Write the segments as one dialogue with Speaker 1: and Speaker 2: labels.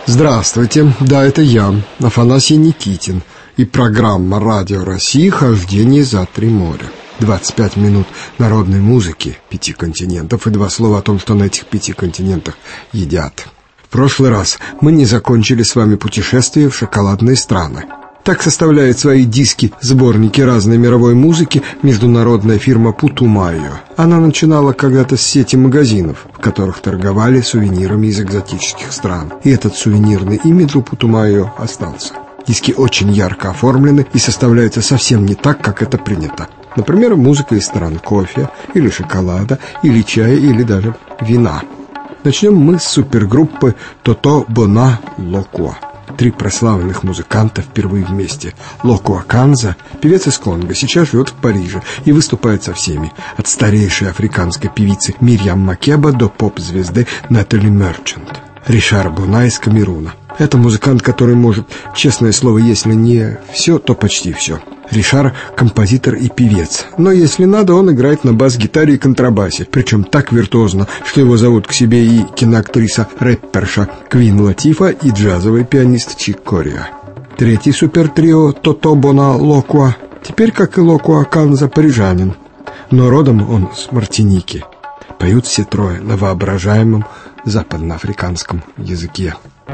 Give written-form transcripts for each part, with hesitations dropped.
Speaker 1: Здравствуйте, да, это я, Афанасий Никитин, и программа «Радио России. Хождение за три моря». 25 минут народной музыки 5 континентов и 2 слова о том, что на этих 5 континентах едят. В прошлый раз мы не закончили с вами путешествие в шоколадные страны. Так составляет свои диски, сборники разной мировой музыки международная фирма Путумайо. Она начинала когда-то с сети магазинов, в которых торговали сувенирами из экзотических стран. И этот сувенирный имидж у Путумайо остался. Диски очень ярко оформлены и составляются совсем не так, как это принято. Например, музыка из стран кофе, или шоколада, или чая, или даже вина. Начнем мы с супергруппы Тото Бона Локуа. 3 прославленных музыканта впервые вместе. Локуа Канза, певец из Конго, сейчас живет в Париже и выступает со всеми. От старейшей африканской певицы Мирьям Макеба до поп-звезды Натали Мерчант. Ришар Буна из Камеруна. Это музыкант, который может, честное слово, если не все, то почти все. Ришар – композитор и певец, но если надо, он играет на бас-гитаре и контрабасе, причем так виртуозно, что его зовут к себе и киноактриса-рэпперша Квин Латифа, и джазовый пианист Чик Кориа. Третий супертрио Тото Бона Локуа, теперь, как и Локуа Канза, парижанин, но родом он с Мартиники. Поют все трое на воображаемом западноафриканском языке.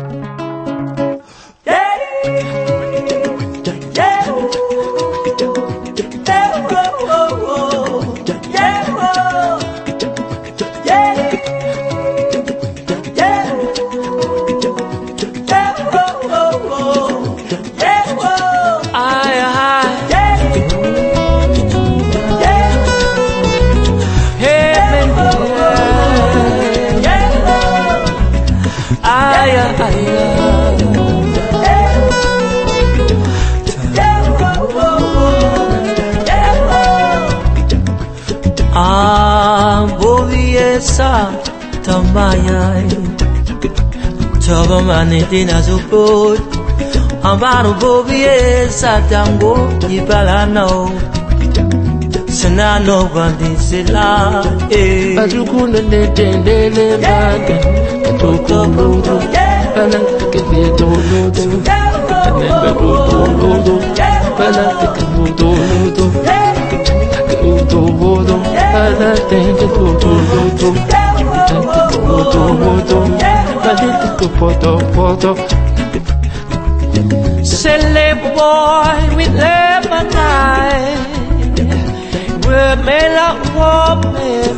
Speaker 2: Tambayay Chogomani dinazuput Ambaru bobie satango Ibalano Sanano bandisila
Speaker 3: Bazukuna netendele manga Katokolodo Panakakidolodo Panakakidolodo Panakakidolodo Panakakidolodo Panakakidolodo
Speaker 2: Silly boy, we live a night. We're made up woman.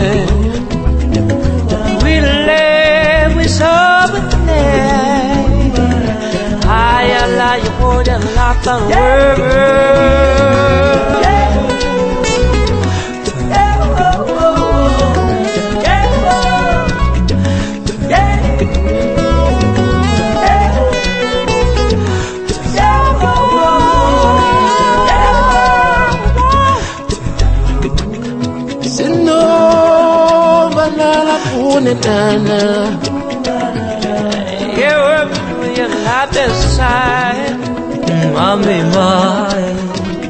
Speaker 2: We live with something. I like you more than like the world.
Speaker 3: Nana,
Speaker 2: you're not the side, mommy, mine.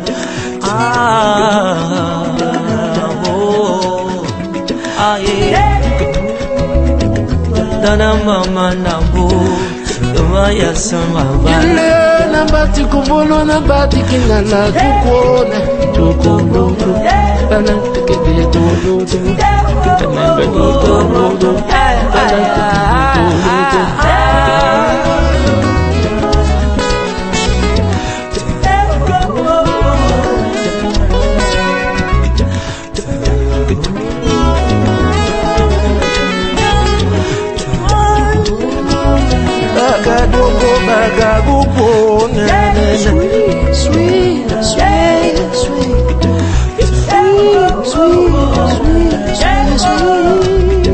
Speaker 2: Dana mama nabu, Maya sama.
Speaker 3: Yule nabati kubolo nabati kinala tukona, tukolo, bana tukede tukolo. Sweet, sweet, sweet, sweet, sweet, sweet, sweet.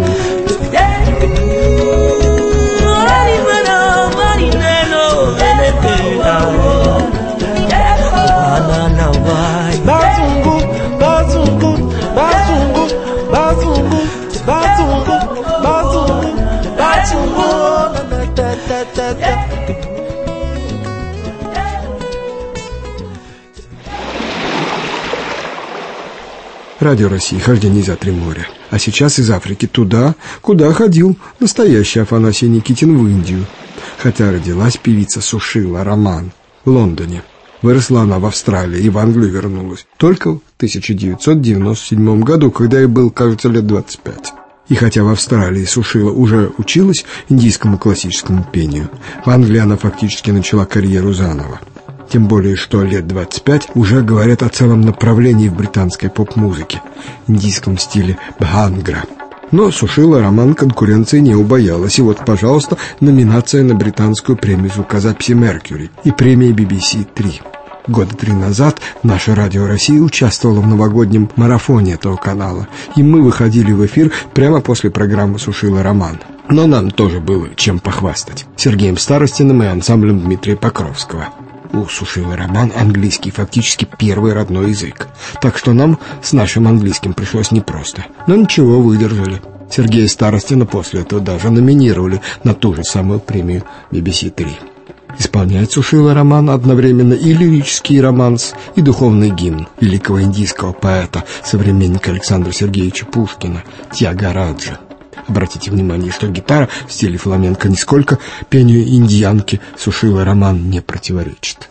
Speaker 1: Радио России. Хождение за три моря. А сейчас из Африки туда, куда ходил настоящий Афанасий Никитин, в Индию. хотя родилась певица Сушила Роман в Лондоне. Выросла она в Австралии и в Англию вернулась только в 1997 году, когда ей было, кажется, лет 25. И хотя в Австралии Сушила уже училась индийскому классическому пению, в Англии она фактически начала карьеру заново. Тем более, что лет 25 уже говорят о целом направлении в британской поп-музыке, индийском стиле бхангра. Но Сушила Роман конкуренции не убоялась. И вот, пожалуйста, номинация на британскую премию звукозаписи Mercury и премия BBC 3. Года 3 назад наше Радио России участвовало в новогоднем марафоне этого канала, и мы выходили в эфир прямо после программы «Сушила Роман». Но нам тоже было чем похвастать Сергеем Старостиным и ансамблем Дмитрия Покровского. У Сушилы Роман английский фактически первый родной язык, так что нам с нашим английским пришлось непросто. Но ничего, выдержали. Сергея Старостина после этого даже номинировали на ту же самую премию BBC 3. Исполняет Сушила Роман одновременно и лирический романс, и духовный гимн великого индийского поэта, современника Александра Сергеевича Пушкина, Тьягараджа. Обратите внимание, что гитара в стиле фламенко нисколько пению индиянки Сушила Роман не противоречит.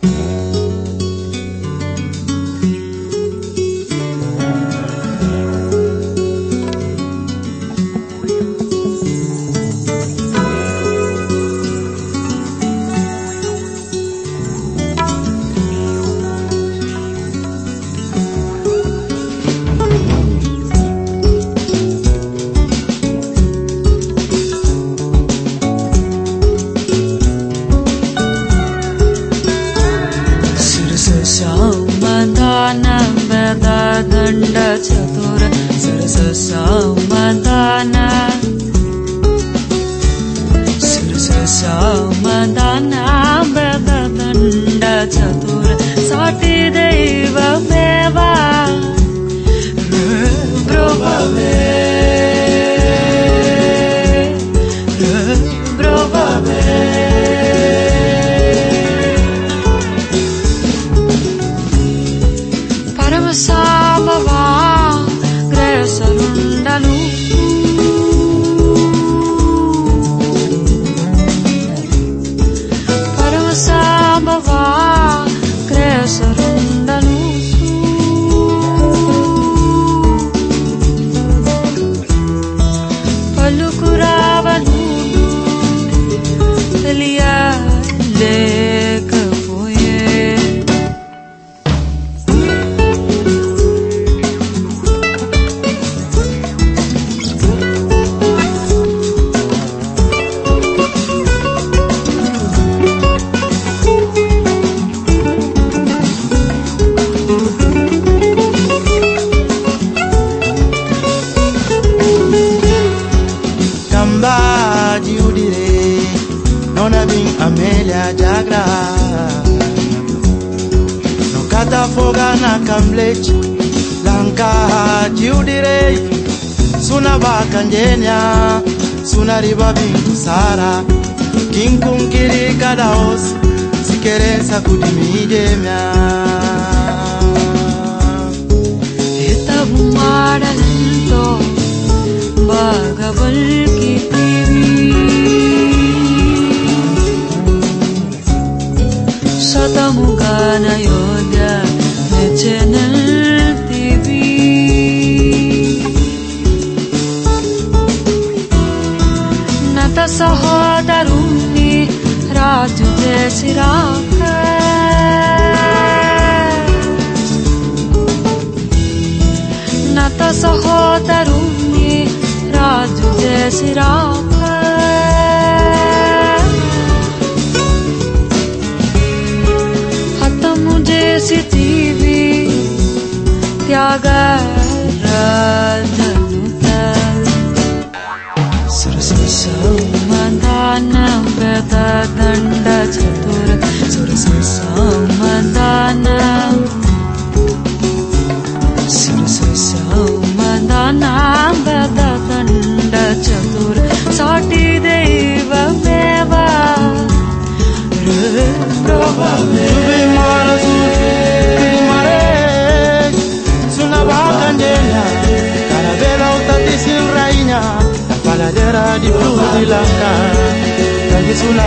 Speaker 3: sulla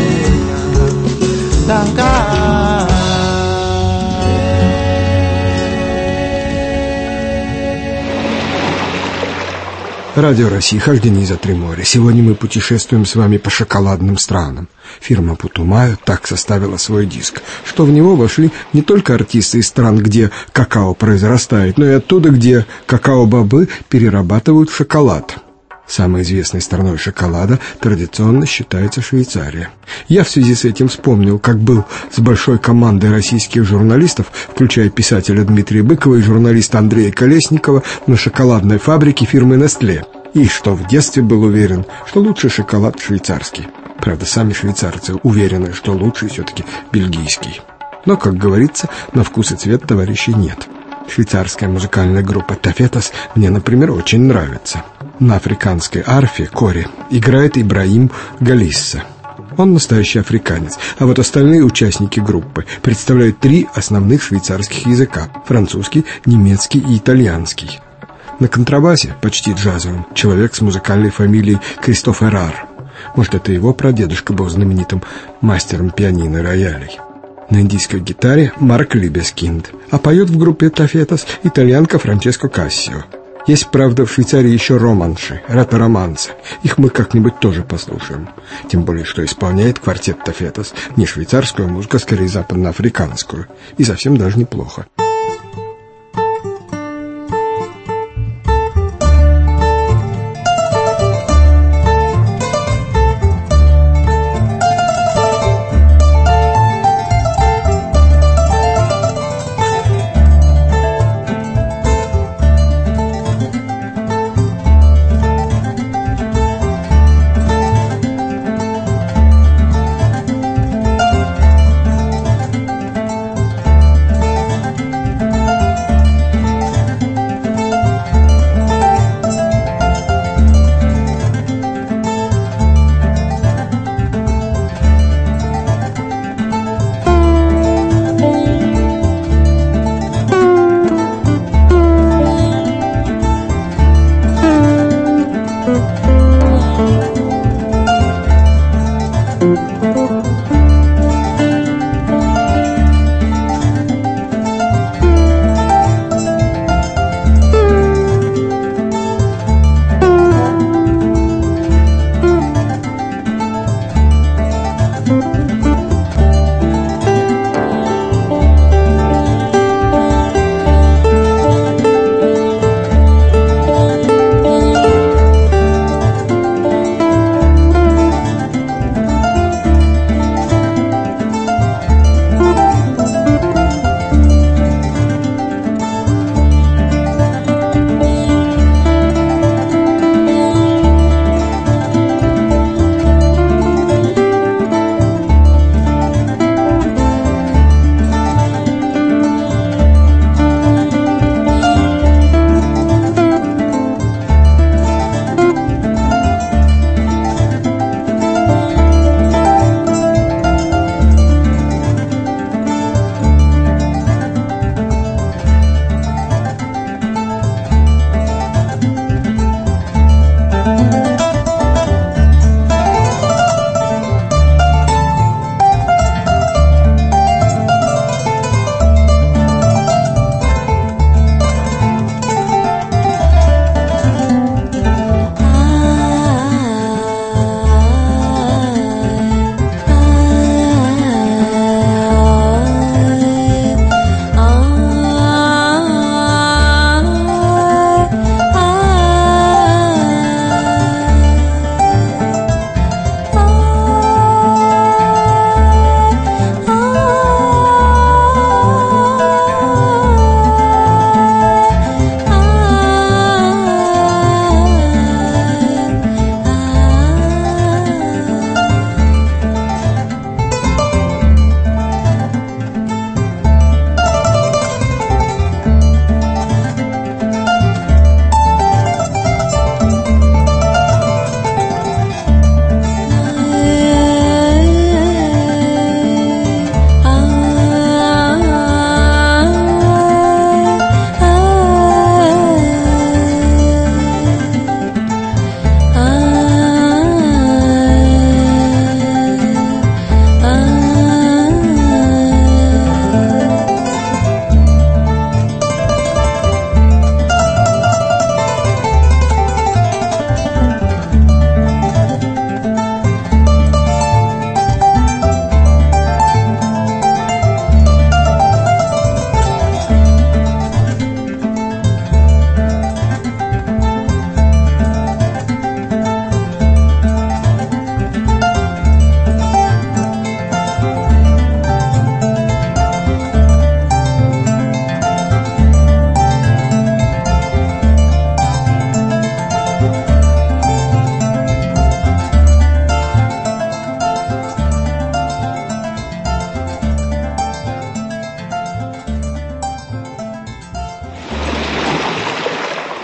Speaker 3: Danka.
Speaker 1: Радио России, хождение за три моря. Сегодня мы путешествуем с вами по шоколадным странам. Фирма Путумаю так составила свой диск, что в него вошли не только артисты из стран, где какао произрастает, но и оттуда, где какао-бобы перерабатывают в шоколад. Самой известной страной шоколада традиционно считается Швейцария. Я в связи с этим вспомнил, как был с большой командой российских журналистов, включая писателя Дмитрия Быкова и журналиста Андрея Колесникова, на шоколадной фабрике фирмы Nestlé. И что в детстве был уверен, что лучший шоколад швейцарский. Правда, сами швейцарцы уверены, что лучший все-таки бельгийский. Но, как говорится, на вкус и цвет товарищей нет. Швейцарская музыкальная группа Тафетас мне, например, очень нравится. На африканской арфе, коре, играет Ибраим Галисса. Он настоящий африканец, а вот остальные участники группы представляют три основных швейцарских языка – французский, немецкий и итальянский. На контрабасе, почти джазовым, человек с музыкальной фамилией Кристоф Эрар. Может, это его прадедушка был знаменитым мастером пианино и роялей. На индийской гитаре Марк Либескинд, а поет в группе Тафетас итальянка Франческо Кассио. Есть, правда, в Швейцарии еще романши, ретро-романсы. Их мы как-нибудь тоже послушаем. Тем более, что исполняет квартет Тафетас не швейцарскую музыку, а скорее западноафриканскую. И совсем даже неплохо.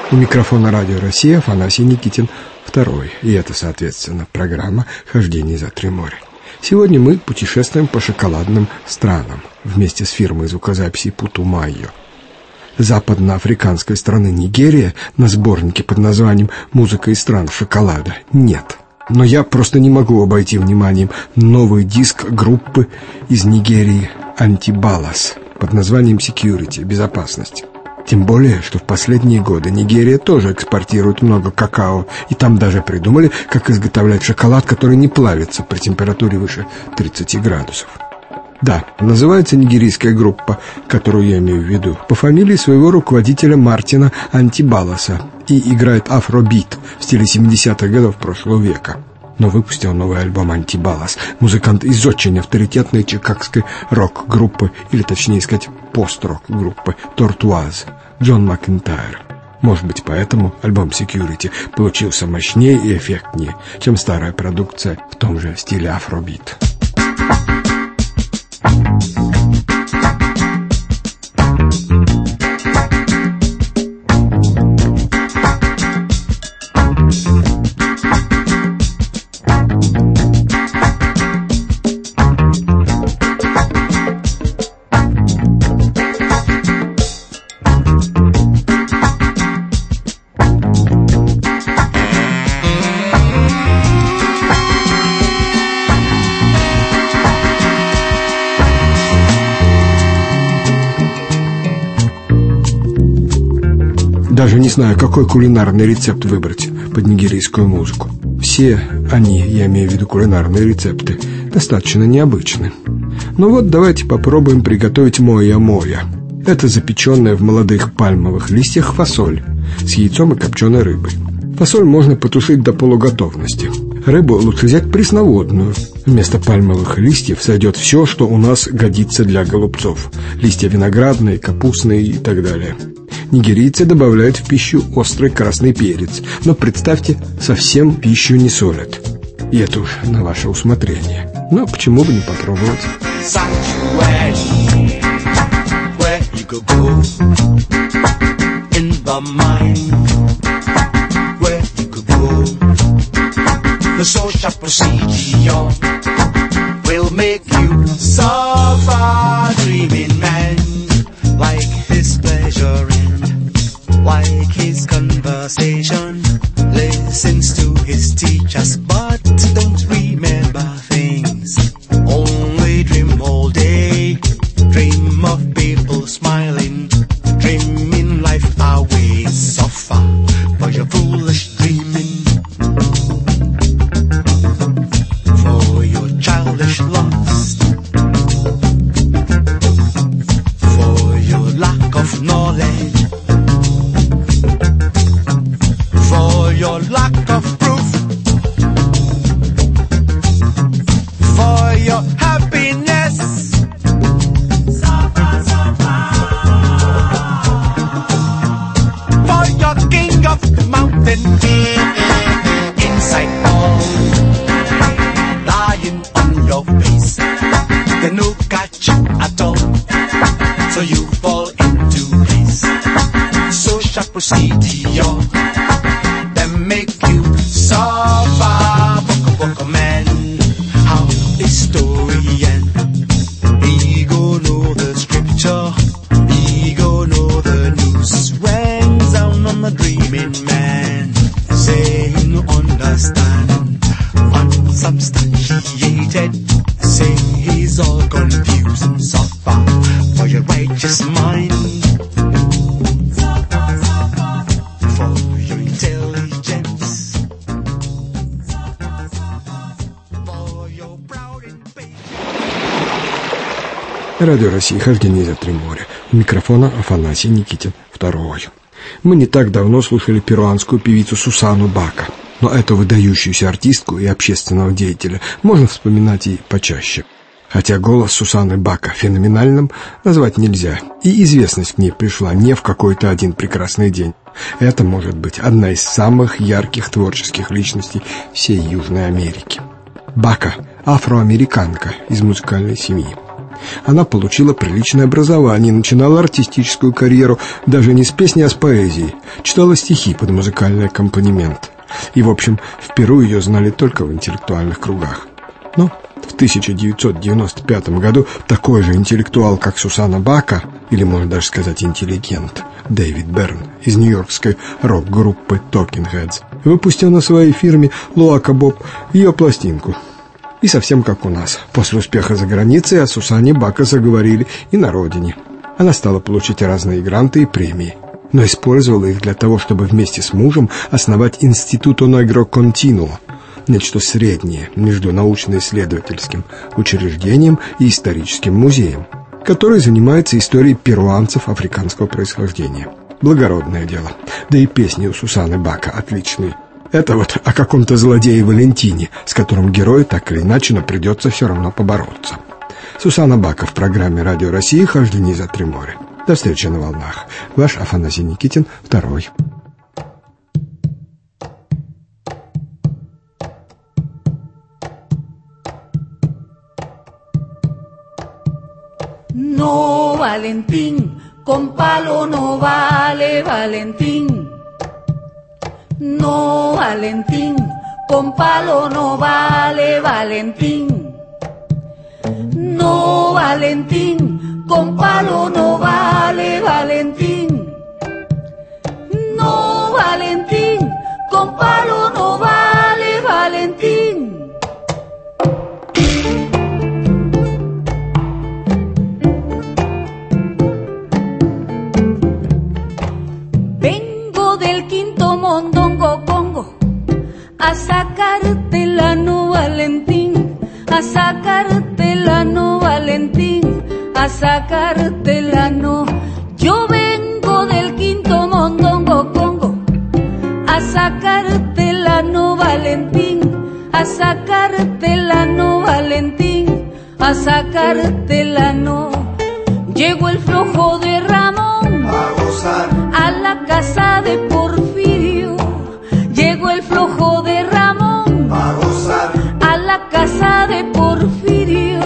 Speaker 1: У микрофона Радио Россия Афанасий Никитин, второй. И это, соответственно, программа «Хождение за три моря». Сегодня мы путешествуем по шоколадным странам вместе с фирмой звукозаписи Путумайо. Западноафриканской страны Нигерия на сборнике под названием «Музыка из стран шоколада» нет. Но я просто не могу обойти вниманием новый диск группы из Нигерии «Антибалас» под названием «Security» — «Безопасность». Тем более, что в последние годы Нигерия тоже экспортирует много какао, и там даже придумали, как изготовлять шоколад, который не плавится при температуре выше 30 градусов. Да, называется нигерийская группа, которую я имею в виду, по фамилии своего руководителя Мартина Антибаласа, и играет афробит в стиле 70-х годов прошлого века. Но выпустил новый альбом «Антибалас» музыкант из очень авторитетной чикагской рок-группы, или точнее сказать пост-рок-группы «Тортуаз» Джон Макентайр. Может быть, поэтому альбом «Security» получился мощнее и эффектнее, чем старая продукция в том же стиле афробит. Даже не знаю, какой кулинарный рецепт выбрать под нигерийскую музыку. Все они, я имею в виду кулинарные рецепты, достаточно необычны. Но вот давайте попробуем приготовить моя-моя. Это запеченная в молодых пальмовых листьях фасоль с яйцом и копченой рыбой. Фасоль можно потушить до полуготовности. Рыбу лучше взять пресноводную. Вместо пальмовых листьев сойдет все, что у нас годится для голубцов. Листья виноградные, капустные и так далее. Нигерийцы добавляют в пищу острый красный перец, но, представьте, совсем пищу не солят. И это уж на ваше усмотрение. Но почему бы не попробовать?
Speaker 4: Like his conversation, listens to his teachers, but don't remember things. Only dream all day, dream of people smiling, dreaming life away. Suffer for your foolish dreaming, for your childish lust, for your lack of knowledge, your lack of proof, for your happiness, for your king of the mountain, inside all, lying on your face, they no catch you at all, so you fall into place. Social procedure make you suffer, book man. How the story end? He go know the scripture, he go know the news. Rangs down on the dreaming man, say he no understand, unsubstantiated. Say he's all confused and suffer for your righteous mind.
Speaker 1: Радио России, хождение за три моря. У микрофона Афанасий Никитин, второй. Мы не так давно слушали перуанскую певицу Сусану Бака, но эту выдающуюся артистку и общественного деятеля можно вспоминать и почаще. Хотя голос Сусаны Бака феноменальным назвать нельзя, и известность к ней пришла не в какой-то один прекрасный день. Это может быть одна из самых ярких творческих личностей всей Южной Америки. Бака – афроамериканка из музыкальной семьи. Она получила приличное образование, начинала артистическую карьеру даже не с песни, а с поэзией. Читала стихи под музыкальный аккомпанемент. И, в общем, в Перу ее знали только в интеллектуальных кругах. Но в 1995 году такой же интеллектуал, как Сусанна Бака, или можно даже сказать интеллигент, Дэвид Берн из нью-йоркской рок-группы Talking Heads, выпустил на своей фирме Луака Боб ее пластинку. И совсем как у нас. После успеха за границей о Сусанне Бака заговорили и на родине. Она стала получать разные гранты и премии, но использовала их для того, чтобы вместе с мужем основать Институто Негро Континуо, нечто среднее между научно-исследовательским учреждением и историческим музеем, который занимается историей перуанцев африканского происхождения. Благородное дело. Да и песни у Сусанны Бака отличные. Это вот о каком-то злодее Валентине, с которым герою так или иначе, но придется все равно побороться. Сусанна Бака в программе «Радио России. Хождение за три моря». До встречи на волнах. Ваш Афанасий Никитин, второй.
Speaker 5: No, Valentín, con palo no vale, Valentín. No, Valentín, con palo no vale, Valentín. No, Valentín, con palo no vale, Valentín. No, Valentín, con palo no vale, Valentín. A sacártela, no, Valentín, a sacártela, no, Valentín, a sacártela, no. Yo vengo del quinto mondongo congo, a sacártela, no, Valentín, a sacártela, no, Valentín, a sacártela, no. Llegó el flojo de Ramón
Speaker 4: a gozar
Speaker 5: a la casa de Porfirio. Llegó el flojo de Ramón
Speaker 4: a gozar
Speaker 5: a la casa de Porfirio.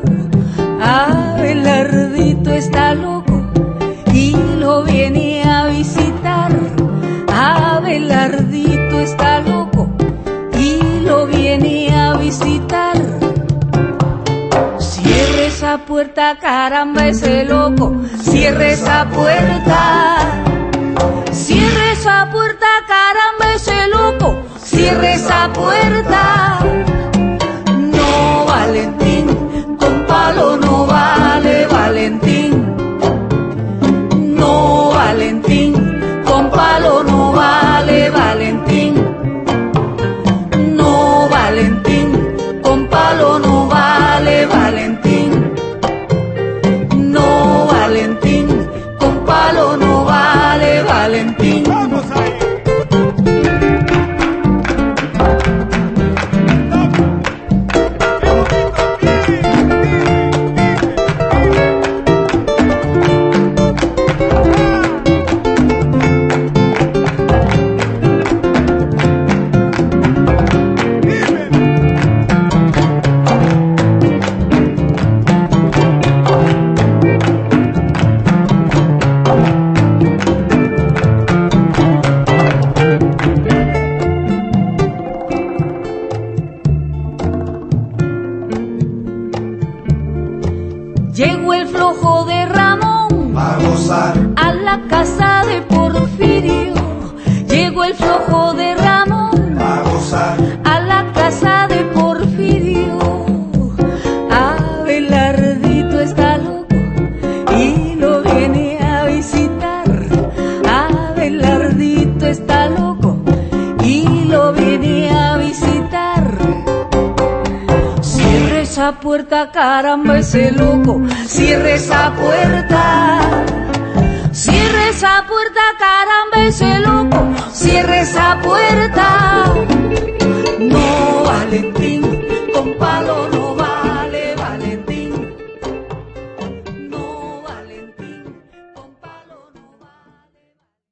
Speaker 5: Abelardito está loco y lo viene a visitar. Abelardito está loco y lo viene a visitar. Cierre esa puerta, caramba, ese loco. Cierre esa puerta. Cierre esa puerta, caramba, ese loco. Cierre esa puerta. No, Valentín, con palo no vale, Valentín. No, Valentín, con palo no vale, Valentín. No, Valentín, con palo no vale, Valentín. No, Valentín, con palo no vale, Valentín.
Speaker 4: Vamos ahí.
Speaker 5: Llegó el flojo de Ramón
Speaker 4: A gozar
Speaker 5: a la casa de Porfirio. Llegó el flojo de Ramón
Speaker 4: a gozar
Speaker 5: a la casa de Porfirio. Abelardito está loco y lo viene a visitar. Abelardito está loco y lo viene a visitar. Cierre esa puerta, caramba, ese loco. Cierre esa puerta. Cierre esa puerta, caramba, ese loco. Cierre esa puerta.